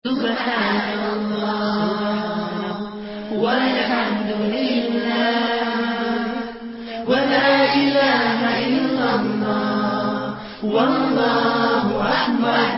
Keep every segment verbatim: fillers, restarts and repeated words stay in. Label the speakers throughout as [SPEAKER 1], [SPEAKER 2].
[SPEAKER 1] سبحان الله والحمد لله ولا إله إلا الله والله أكبر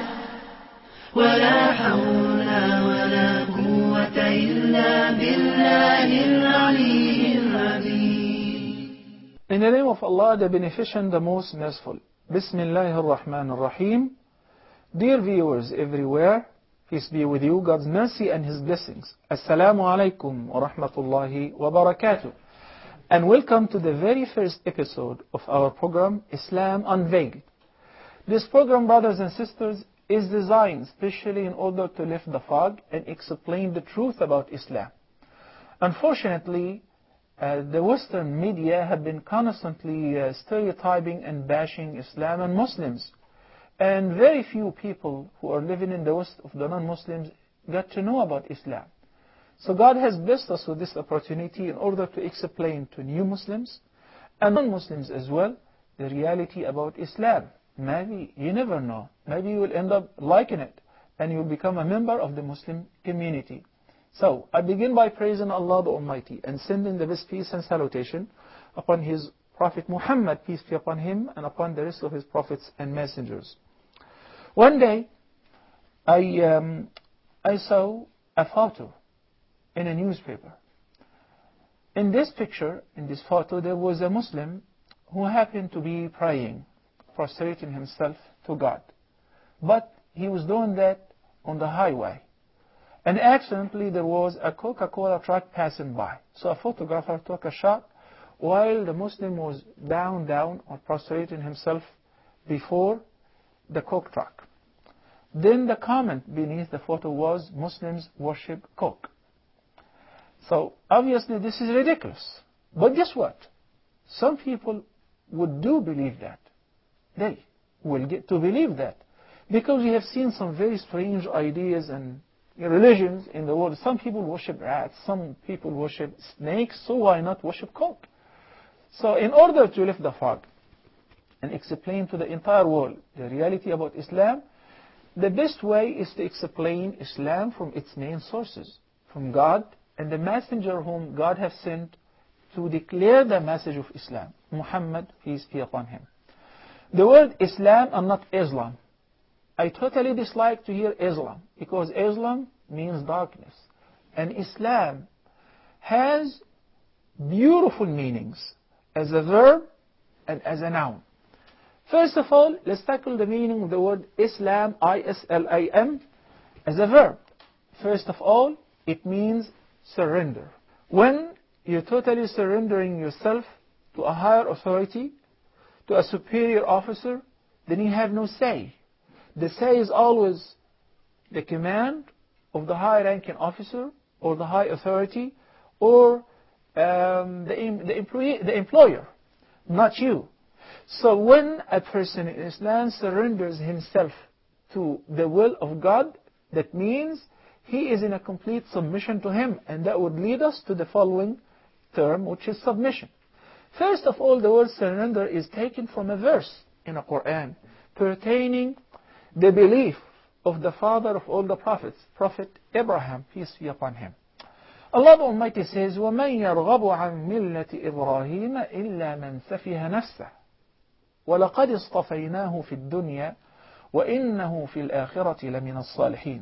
[SPEAKER 1] ولا حول ولا قوة إلا بالله العلي العظيم.
[SPEAKER 2] In the name of Allah, the Beneficent, the Most Merciful. Bismillahir Rahmanir Rahim. Dear viewers everywhere, peace be with you, God's mercy and His blessings. Assalamu alaikum wa rahmatullahi wa barakatuh. And welcome to the very first episode of our program, Islam Unveiled. This program, brothers and sisters, is designed specially in order to lift the fog and explain the truth about Islam. Unfortunately, uh, the Western media have been constantly uh, stereotyping and bashing Islam and Muslims. And very few people who are living in the West of the non-Muslims got to know about Islam. So God has blessed us with this opportunity in order to explain to new Muslims and non-Muslims as well the reality about Islam. Maybe, you never know, maybe you will end up liking it and you will become a member of the Muslim community. So, I begin by praising Allah the Almighty and sending the best peace and salutation upon His Prophet Muhammad, peace be upon him, and upon the rest of His prophets and messengers. One day, I, um, I saw a photo in a newspaper. In this picture, in this photo, there was a Muslim who happened to be praying, prostrating himself to God. But he was doing that on the highway. And accidentally there was a Coca-Cola truck passing by. So a photographer took a shot while the Muslim was down, down, or prostrating himself before the Coke truck. Then the comment beneath the photo was, Muslims worship Coke. So obviously this is ridiculous. But guess what? Some people would do believe that. They will get to believe that. Because we have seen some very strange ideas and religions in the world. Some people worship rats, some people worship snakes, so why not worship Coke? So in order to lift the fog and explain to the entire world the reality about Islam, the best way is to explain Islam from its main sources, from God and the messenger whom God has sent to declare the message of Islam, Muhammad, peace be upon him. The word Islam and not Islam. I totally dislike to hear Islam because Islam means darkness. And Islam has beautiful meanings as a verb and as a noun. First of all, let's tackle the meaning of the word Islam, I S L A M, as a verb. First of all, it means surrender. When you're totally surrendering yourself to a higher authority, to a superior officer, then you have no say. The say is always the command of the high-ranking officer or the high authority or um, the, the, employee, the employer, not you. So when a person in Islam surrenders himself to the will of God, that means he is in a complete submission to Him, and that would lead us to the following term, which is submission. First of all, the word surrender is taken from a verse in the Quran pertaining the belief of the father of all the prophets, Prophet Abraham, peace be upon him. Allah the Almighty says, وَمَنْ يَرْغَبُ عَنْ مِلَّةِ إِبْرَاهِيمَ إِلَّا مَنْ سَفِهَ نَفْسَهُ وَلَقَدِ اصْطَفَيْنَاهُ فِي الدُّنْيَا وَإِنَّهُ فِي الْآخِرَةِ لَمِنَ الصَّالِحِينَ.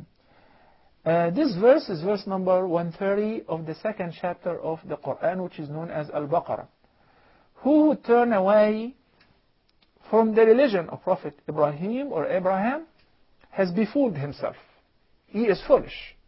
[SPEAKER 2] Uh, this verse is verse number one thirty of the second chapter of the Quran, which is known as Al-Baqarah. Who would turn away from the religion of Prophet Ibrahim or Abraham has befooled himself. He is foolish.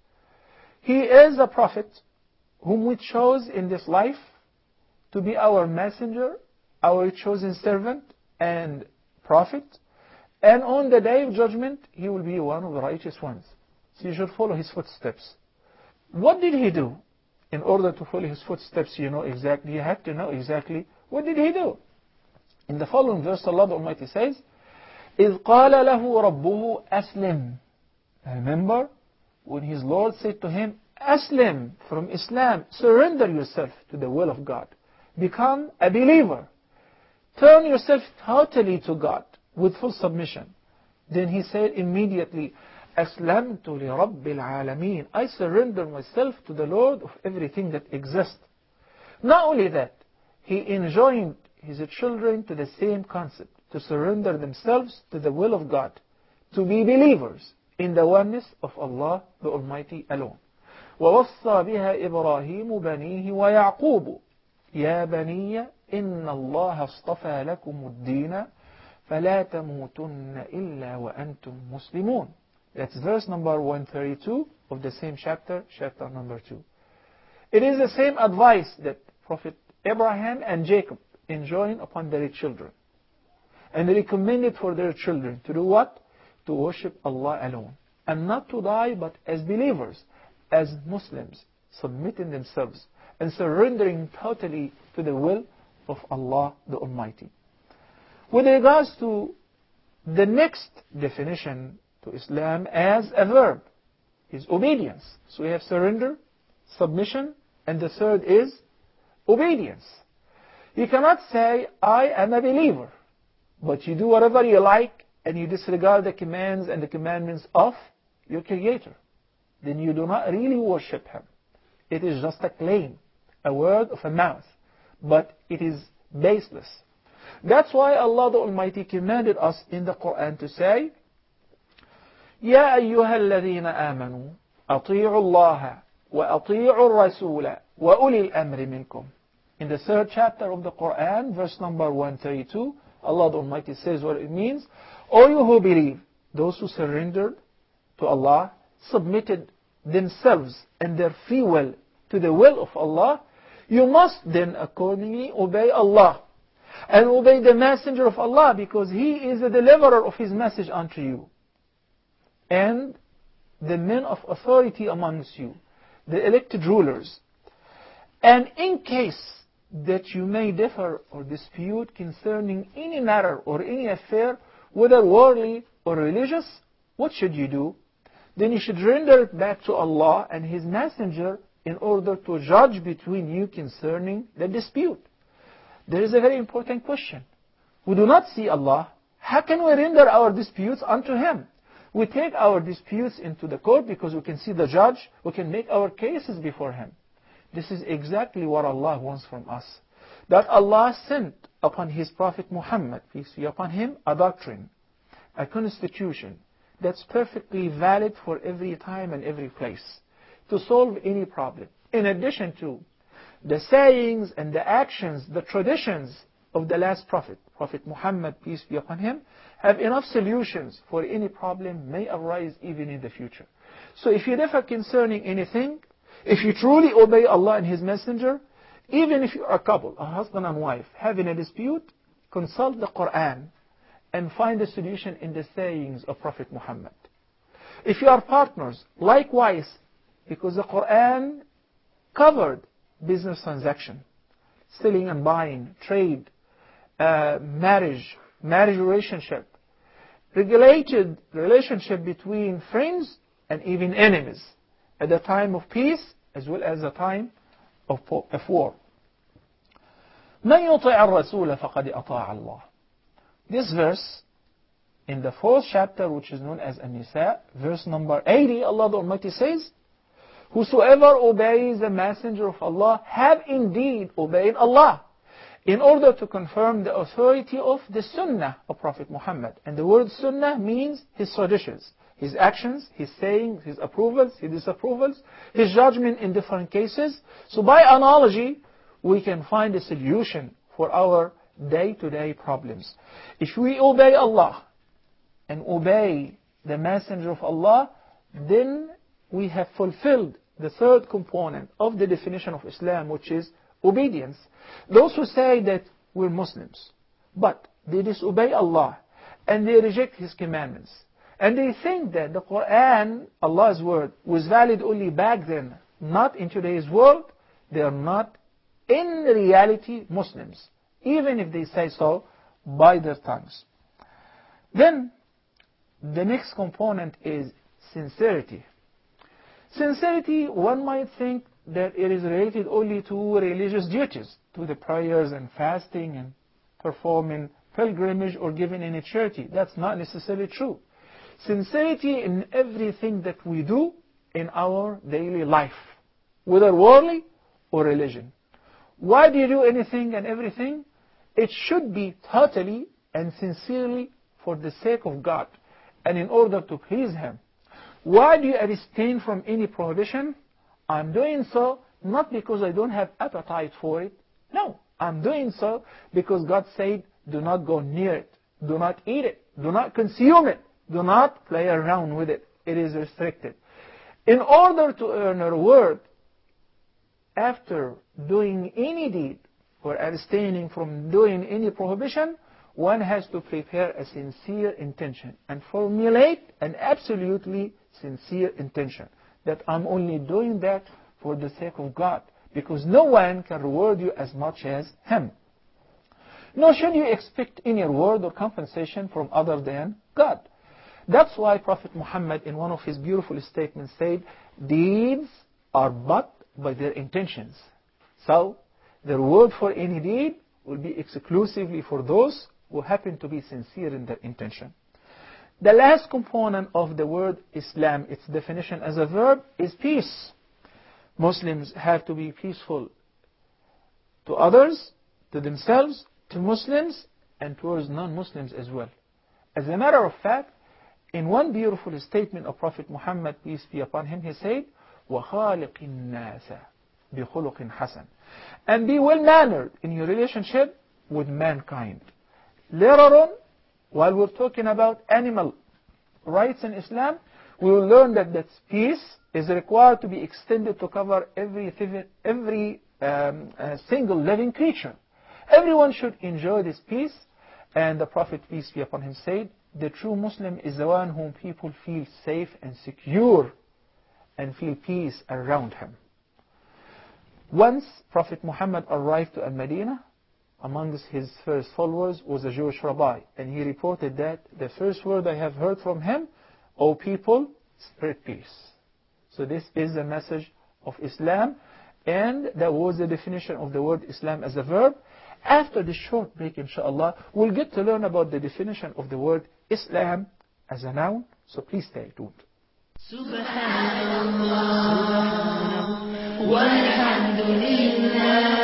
[SPEAKER 2] He is a prophet whom we chose in this life to be our messenger, our chosen servant and prophet. And on the day of judgment, he will be one of the righteous ones. So you should follow his footsteps. What did he do? In order to follow his footsteps, you know exactly, you have to know exactly what did he do. In the following verse, Allah the Almighty says, إِذْ قَالَ لَهُ رَبُّهُ أَسْلِمْ. Remember when his Lord said to him, Aslim, from Islam, surrender yourself to the will of God. Become a believer. Turn yourself totally to God with full submission. Then he said immediately, أسلمت لرب العالمين. I surrender myself to the Lord of everything that exists. Not only that, he enjoined his children to the same concept, to surrender themselves to the will of God, to be believers in the oneness of Allah the Almighty alone. ووصى بها إبراهيم بنيه ويعقوب يا بني إن الله اصطفى لكم الدين فلا تموتن إلا وأنتم مسلمون. That's verse number one thirty-two of the same chapter, chapter number two. It is the same advice that Prophet Abraham and Jacob enjoined upon their children. And they recommended for their children to do what? To worship Allah alone. And not to die but as believers, as Muslims, submitting themselves and surrendering totally to the will of Allah the Almighty. With regards to the next definition to Islam as a verb, is obedience. So we have surrender, submission, and the third is obedience. You cannot say, I am a believer, but you do whatever you like and you disregard the commands and the commandments of your Creator. Then you do not really worship Him. It is just a claim, a word of a mouth, but it is baseless. That's why Allah the Almighty commanded us in the Quran to say, يا أيها الذين آمنوا أطيعوا الله وأطيعوا الرسول وأولي الأمر منكم. In the third chapter of the Quran, verse number one thirty-two, Allah the Almighty says what it means. O you who believe, those who surrendered to Allah, submitted themselves and their free will to the will of Allah, you must then accordingly obey Allah and obey the messenger of Allah, because he is the deliverer of his message unto you, and the men of authority amongst you, the elected rulers. And in case that you may differ or dispute concerning any matter or any affair, whether worldly or religious, what should you do? Then you should render it back to Allah and His Messenger in order to judge between you concerning the dispute. There is a very important question. We do not see Allah. How can we render our disputes unto Him? We take our disputes into the court because we can see the judge. We can make our cases before Him. This is exactly what Allah wants from us. That Allah sent upon His Prophet Muhammad, peace be upon him, a doctrine, a constitution that's perfectly valid for every time and every place to solve any problem. In addition to the sayings and the actions, the traditions of the last Prophet, Prophet Muhammad, peace be upon him, have enough solutions for any problem may arise even in the future. So if you differ concerning anything, if you truly obey Allah and His Messenger, even if you are a couple, a husband and wife, having a dispute, consult the Quran and find a solution in the sayings of Prophet Muhammad. If you are partners, likewise, because the Quran covered business transaction, selling and buying, trade, uh, marriage, marriage relationship, regulated relationship between friends and even enemies at the time of peace as well as the time of, of war. من يطع الرسول فقد أطاع الله. This verse in the fourth chapter, which is known as An-Nisa, verse number eighty, Allah the Almighty says, whosoever obeys the messenger of Allah have indeed obeyed Allah, in order to confirm the authority of the Sunnah of Prophet Muhammad. And the word Sunnah means his traditions, his actions, his sayings, his approvals, his disapprovals, his judgment in different cases. So by analogy, we can find a solution for our day-to-day problems. If we obey Allah and obey the messenger of Allah, then we have fulfilled the third component of the definition of Islam, which is obedience. Those who say that we're Muslims, but they disobey Allah and they reject His commandments, and they think that the Quran, Allah's word, was valid only back then, not in today's world, they are not in reality Muslims, even if they say so by their tongues. Then the next component is sincerity. Sincerity, one might think that it is related only to religious duties, to the prayers and fasting and performing pilgrimage or giving any charity. That's not necessarily true. Sincerity in everything that we do in our daily life, whether worldly or religion. Why do you do anything and everything? It should be totally and sincerely for the sake of God and in order to please Him. Why do you abstain from any prohibition? I'm doing so not because I don't have appetite for it. No, I'm doing so because God said, do not go near it. Do not eat it. Do not consume it. Do not play around with it. It is restricted. In order to earn a reward after doing any deed or abstaining from doing any prohibition, one has to prepare a sincere intention and formulate an absolutely sincere intention that I'm only doing that for the sake of God, because no one can reward you as much as Him. Nor should you expect any reward or compensation from other than God. That's why Prophet Muhammad in one of his beautiful statements said, deeds are but by their intentions. So, the reward for any deed will be exclusively for those who happen to be sincere in their intention. The last component of the word Islam, its definition as a verb, is peace. Muslims have to be peaceful to others, to themselves, to Muslims, and towards non-Muslims as well. As a matter of fact, in one beautiful statement of Prophet Muhammad, peace be upon him, he said, وَخَالِقِ النَّاسَ بِخُلُقٍ حَسَنٍ. And be well-mannered in your relationship with mankind. Later on, while we're talking about animal rights in Islam, we will learn that that peace is required to be extended to cover every, every um, uh, single living creature. Everyone should enjoy this peace, and the Prophet, peace be upon him, said, the true Muslim is the one whom people feel safe and secure and feel peace around him. Once Prophet Muhammad arrived to Al-Madinah, amongst his first followers was a Jewish rabbi, and he reported that the first word I have heard from him, O people, spread peace. So this is the message of Islam, and that was the definition of the word Islam as a verb. After this short break, inshallah, we'll get to learn about the definition of the word Islam as a noun, so please stay tuned.
[SPEAKER 1] Subhanallah, walhamdulillah.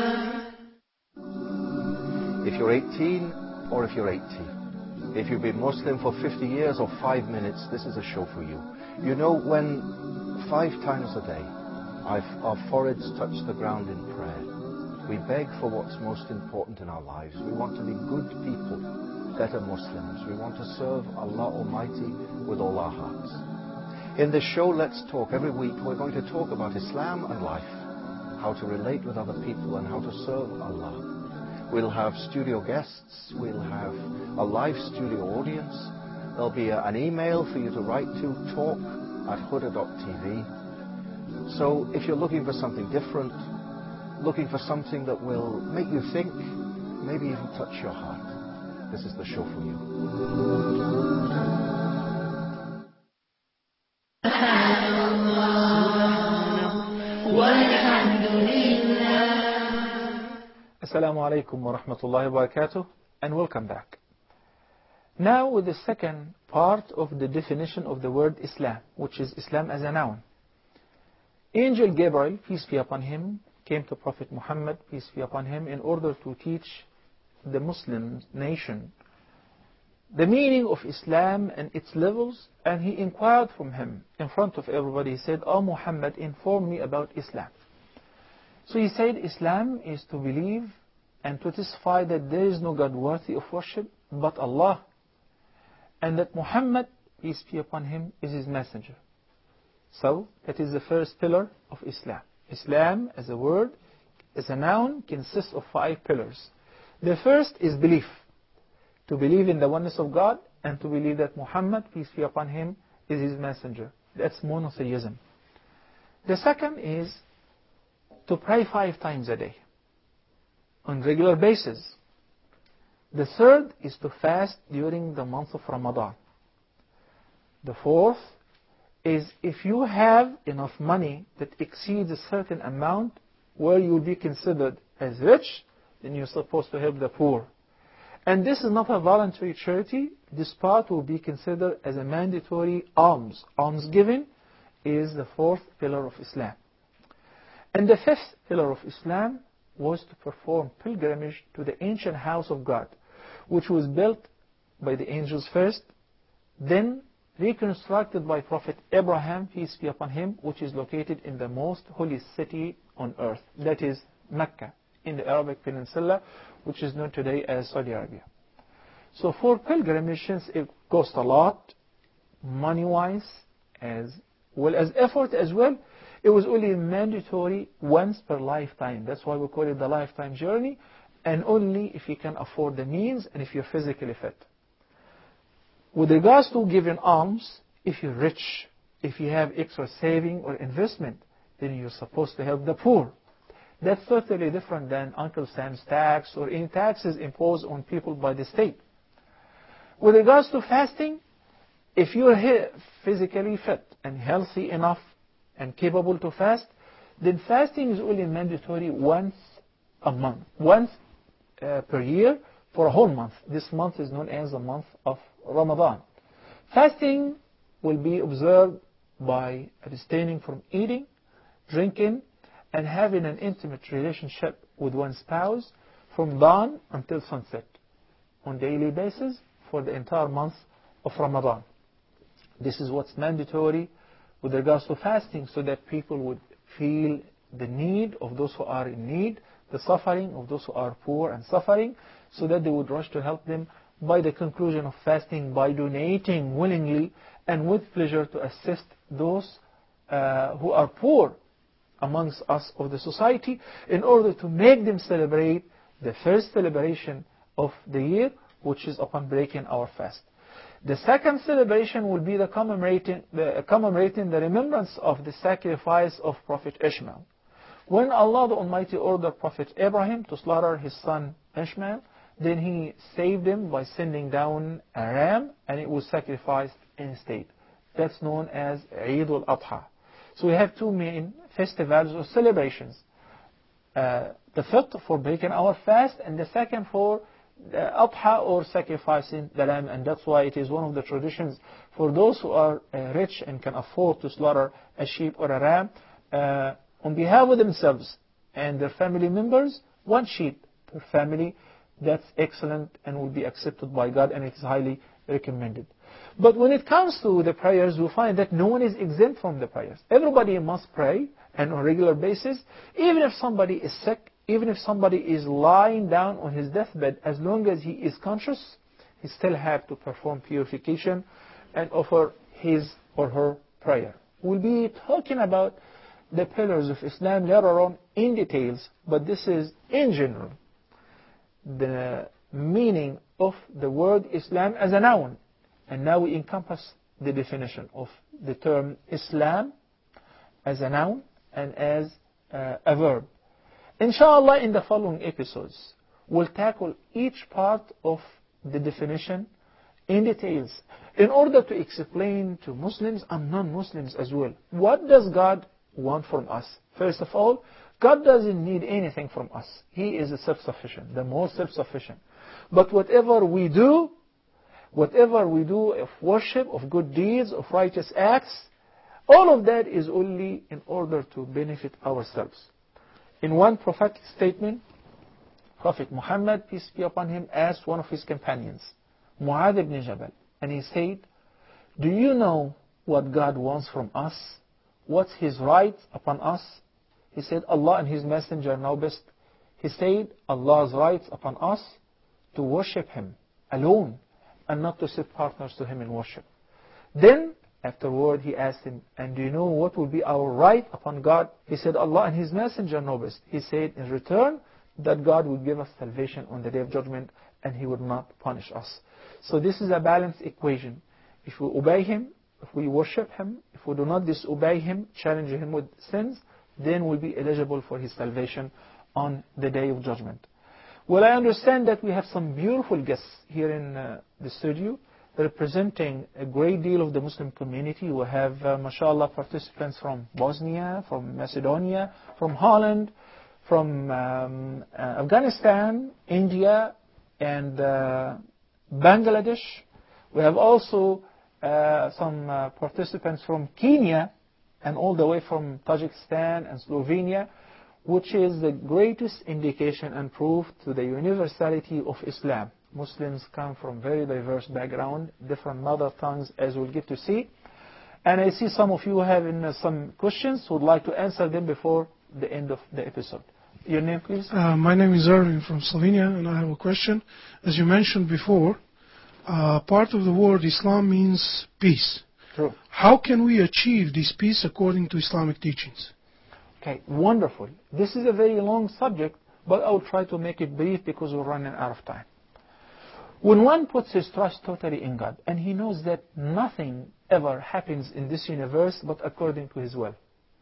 [SPEAKER 3] If you're eighteen or if you're eighty, if you've been Muslim for fifty years or five minutes, this is a show for you. You know, when five times a day I've, our foreheads touch the ground in prayer, we beg for what's most important in our lives. We want to be good people, better Muslims. We want to serve Allah Almighty with all our hearts. In this show, Let's Talk, every week we're going to talk about Islam and life, how to relate with other people and how to serve Allah. We'll have studio guests, we'll have a live studio audience, there'll be a, an email for you to write to, talk at huda dot t v. So if you're looking for something different, looking for something that will make you think, maybe even touch your heart, this is the show for you.
[SPEAKER 2] Assalamu alaikum wa rahmatullahi wa barakatuh, and welcome back. Now with the second part of the definition of the word Islam, which is Islam as a noun. Angel Gabriel, peace be upon him, came to Prophet Muhammad, peace be upon him, in order to teach the Muslim nation the meaning of Islam and its levels, and he inquired from him in front of everybody. He said, "Oh Muhammad, inform me about Islam." So he said, Islam is to believe and to testify that there is no God worthy of worship but Allah, and that Muhammad, peace be upon him, is his messenger. So that is the first pillar of Islam. Islam as a word, as a noun, consists of five pillars. The first is belief. To believe in the oneness of God and to believe that Muhammad, peace be upon him, is his messenger. That's monotheism. The second is to pray five times a day on regular basis. The third is to fast during the month of Ramadan. The fourth is if you have enough money that exceeds a certain amount where you will be considered as rich, then you're supposed to help the poor. And this is not a voluntary charity. This part will be considered as a mandatory alms. Almsgiving is the fourth pillar of Islam. And the fifth pillar of Islam was to perform pilgrimage to the ancient house of God, which was built by the angels first, then reconstructed by Prophet Abraham, peace be upon him, which is located in the most holy city on earth, that is Mecca, in the Arabic Peninsula, which is known today as Saudi Arabia. So for pilgrimage, since it cost a lot, money-wise, as well as effort as well, it was only mandatory once per lifetime. That's why we call it the lifetime journey, and only if you can afford the means and if you're physically fit. With regards to giving alms, if you're rich, if you have extra saving or investment, then you're supposed to help the poor. That's totally different than Uncle Sam's tax or any taxes imposed on people by the state. With regards to fasting, if you're physically fit and healthy enough and capable to fast, then fasting is only mandatory once a month, once uh, per year for a whole month. This month is known as the month of Ramadan. Fasting will be observed by abstaining from eating, drinking, and having an intimate relationship with one's spouse from dawn until sunset on a daily basis for the entire month of Ramadan. This is what's mandatory with regards to fasting, so that people would feel the need of those who are in need, the suffering of those who are poor and suffering, so that they would rush to help them by the conclusion of fasting, by donating willingly and with pleasure to assist those uh, who are poor amongst us of the society, in order to make them celebrate the first celebration of the year, which is upon breaking our fast. The second celebration will be the commemorating the, commemorating the remembrance of the sacrifice of Prophet Ishmael. When Allah the Almighty ordered Prophet Abraham to slaughter his son Ishmael, then he saved him by sending down a ram, and it was sacrificed instead. That's known as Eid al-Adha. So we have two main festivals or celebrations. Uh, the first for breaking our fast, and the second for the Adha, or sacrificing the lamb. And that's why it is one of the traditions for those who are uh, rich and can afford to slaughter a sheep or a ram uh, on behalf of themselves and their family members, one sheep per family. That's excellent and will be accepted by God, and it is highly recommended. But when it comes to the prayers, we find that no one is exempt from the prayers. Everybody must pray, and on a regular basis, even if somebody is sick, even if somebody is lying down on his deathbed, as long as he is conscious, he still has to perform purification and offer his or her prayer. We'll be talking about the pillars of Islam later on in details, but this is in general the meaning of the word Islam as a noun. And now we encompass the definition of the term Islam as a noun and as uh, a verb. Inshallah, in the following episodes, we'll tackle each part of the definition in details in order to explain to Muslims and non-Muslims as well, what does God want from us? First of all, God doesn't need anything from us. He is self-sufficient, the most self-sufficient. But whatever we do, whatever we do of worship, of good deeds, of righteous acts, all of that is only in order to benefit ourselves. In one prophetic statement, Prophet Muhammad, peace be upon him, asked one of his companions, Mu'adh ibn Jabal, and he said, do you know what God wants from us? What's His right upon us? He said, Allah and His Messenger know best. He said, Allah's right upon us to worship Him alone and not to set partners to Him in worship. Then, afterward, he asked him, and do you know what will be our right upon God? He said, Allah and His Messenger know best. He said, in return, that God will give us salvation on the Day of Judgment and He would not punish us. So this is a balanced equation. If we obey Him, if we worship Him, if we do not disobey Him, challenge Him with sins, then we'll be eligible for His salvation on the Day of Judgment. Well, I understand that we have some beautiful guests here in uh, the studio representing a great deal of the Muslim community. We have, uh, mashallah, participants from Bosnia, from Macedonia, from Holland, from um, uh, Afghanistan, India, and uh, Bangladesh. We have also uh, some uh, participants from Kenya and all the way from Tajikistan and Slovenia, which is the greatest indication and proof to the universality of Islam. Muslims come from very diverse background, different mother tongues, as we'll get to see. And I see some of you having uh, some questions, would like to answer them before the end of the episode. Your name, please?
[SPEAKER 4] Uh, my name is Erwin from Slovenia, and I have a question. As you mentioned before, uh, part of the word Islam means peace.
[SPEAKER 2] True.
[SPEAKER 4] How can we achieve this peace according to Islamic teachings?
[SPEAKER 2] Okay, wonderful. This is a very long subject, but I'll try to make it brief because we're running out of time. When one puts his trust totally in God, and he knows that nothing ever happens in this universe but according to His will,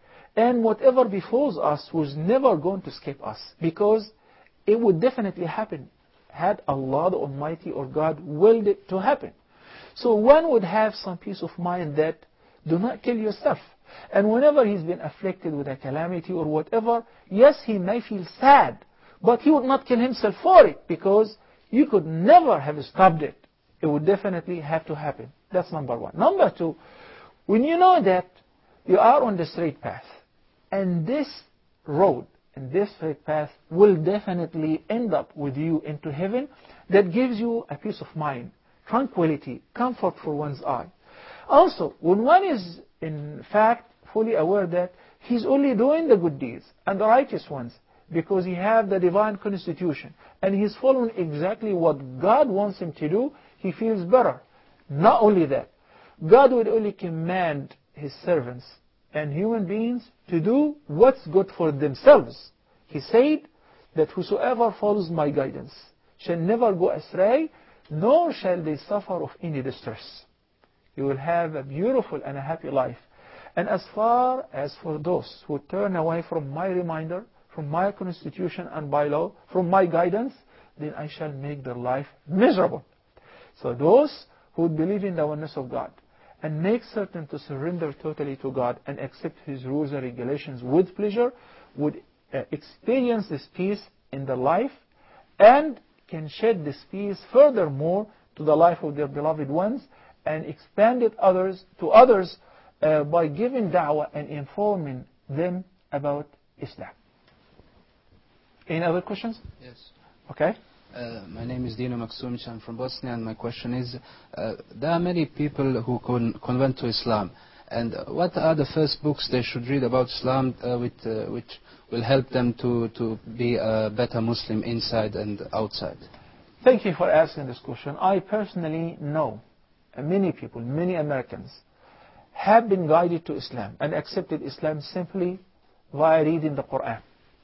[SPEAKER 2] and whatever befalls us was never going to escape us, because it would definitely happen had Allah the Almighty or God willed it to happen. So one would have some peace of mind that do not kill yourself. And whenever he's been afflicted with a calamity or whatever, yes, he may feel sad, but he would not kill himself for it, because you could never have stopped it. It would definitely have to happen. That's number one. Number two, when you know that you are on the straight path, and this road and this straight path will definitely end up with you into heaven, that gives you a peace of mind, tranquility, comfort for one's eye. Also, when one is in fact fully aware that he's only doing the good deeds and the righteous ones because he has the divine constitution and he's following exactly what God wants him to do, he feels better. Not only that, God will only command His servants and human beings to do what's good for themselves. He said that whosoever follows my guidance shall never go astray, nor shall they suffer of any distress. You will have a beautiful and a happy life. And as far as for those who turn away from my reminder, from my constitution and bylaw, from my guidance, then I shall make their life miserable. So those who believe in the oneness of God and make certain to surrender totally to God and accept His rules and regulations with pleasure would uh, experience this peace in their life and can shed this peace furthermore to the life of their beloved ones and expand it others to others uh, by giving da'wah and informing them about Islam. Any other questions?
[SPEAKER 5] Yes.
[SPEAKER 2] Okay.
[SPEAKER 5] Uh, my name is Dino Maksumic. I'm from Bosnia, and my question is, uh, there are many people who con convert to Islam. And what are the first books they should read about Islam uh, with, uh, which will help them to, to be a better Muslim inside and outside?
[SPEAKER 2] Thank you for asking this question. I personally know many people, many Americans, have been guided to Islam and accepted Islam simply via reading the Quran.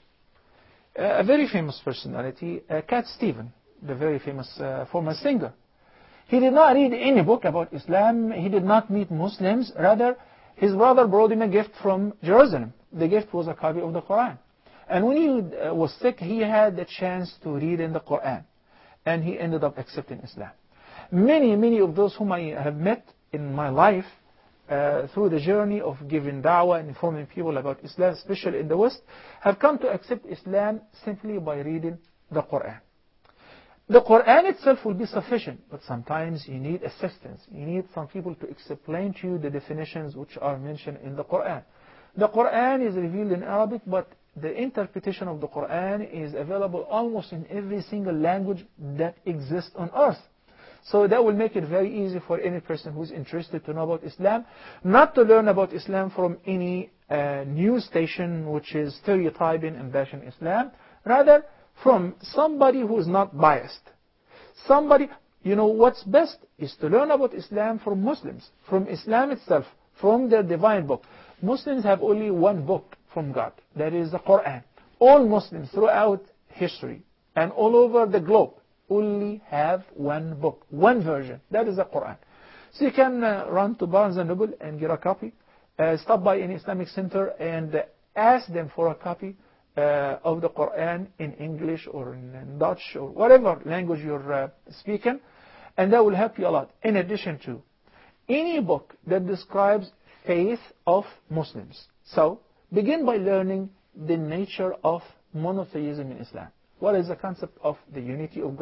[SPEAKER 2] A very famous personality, uh, Cat Stevens, the very famous uh, former singer. He did not read any book about Islam. He did not meet Muslims. Rather, his brother brought him a gift from Jerusalem. The gift was a copy of the Quran. And when he uh, was sick, he had the chance to read in the Quran. And he ended up accepting Islam. Many, many of those whom I have met in my life Uh, through the journey of giving da'wah and informing people about Islam, especially in the West, have come to accept Islam simply by reading the Quran. The Quran itself will be sufficient, but sometimes you need assistance. You need some people to explain to you the definitions which are mentioned in the Quran. The Quran is revealed in Arabic, but the interpretation of the Quran is available almost in every single language that exists on earth. So that will make it very easy for any person who is interested to know about Islam, not to learn about Islam from any uh, news station which is stereotyping and bashing Islam, rather from somebody who is not biased. Somebody, you know, what's best is to learn about Islam from Muslims, from Islam itself, from their divine book. Muslims have only one book from God, that is the Quran. All Muslims throughout history and all over the globe only have one book, one version. That is the Quran. So you can uh, run to Barnes and Noble and get a copy. Uh, stop by an Islamic center and uh, ask them for a copy uh, of the Quran in English or in, in Dutch or whatever language you're uh, speaking. And that will help you a lot. In addition to any book that describes faith of Muslims. So begin by learning the nature of monotheism in Islam. What is the concept of the unity of God?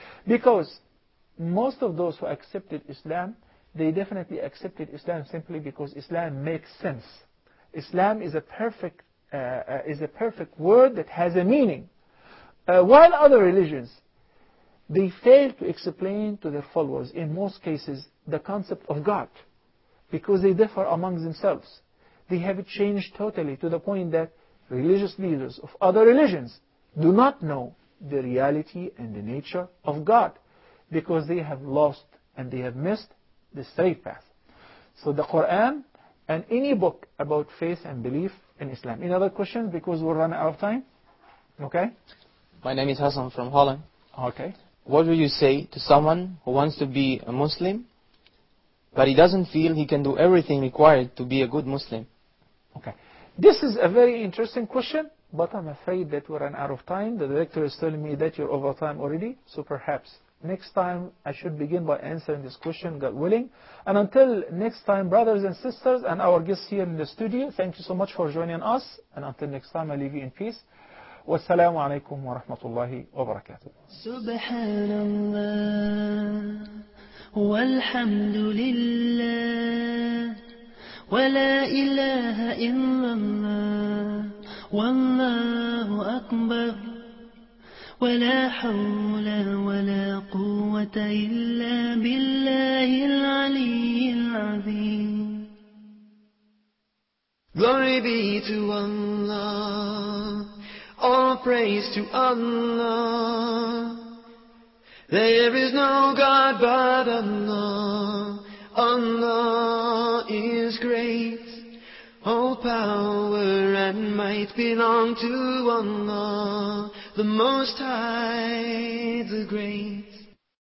[SPEAKER 2] Because most of those who accepted Islam, they definitely accepted Islam simply because Islam makes sense. Islam is a perfect, uh, uh, is a perfect word that has a meaning. Uh, while other religions, they fail to explain to their followers, in most cases, the concept of God, because they differ among themselves. They have it changed totally to the point that religious leaders of other religions do not know the reality and the nature of God, because they have lost and they have missed the straight path. So the Quran and any book about faith and belief in Islam. Any other questions, because we're running out of time? Okay.
[SPEAKER 6] My name is Hassan from Holland.
[SPEAKER 2] Okay.
[SPEAKER 6] What would you say to someone who wants to be a Muslim, but he doesn't feel he can do everything required to be a good Muslim?
[SPEAKER 2] Okay. This is a very interesting question, but I'm afraid that we're out of time. The director is telling me that you're over time already, so perhaps next time I should begin by answering this question, God willing. And until next time, brothers and sisters and our guests here in the studio, thank you so much for joining us. And until next time, I leave you in peace. Wassalamu alaikum wa rahmatullahi wa barakatuh.
[SPEAKER 1] Subhanallah walhamdulillah wa la ilaha illallah wallahu akbar wa la hawla wa la quwwata illa billahil aliyyil azim. Glory be to Allah, all praise to Allah. There is no God but Allah. Allah is great. All power and might belong to Allah, the Most High, the Great.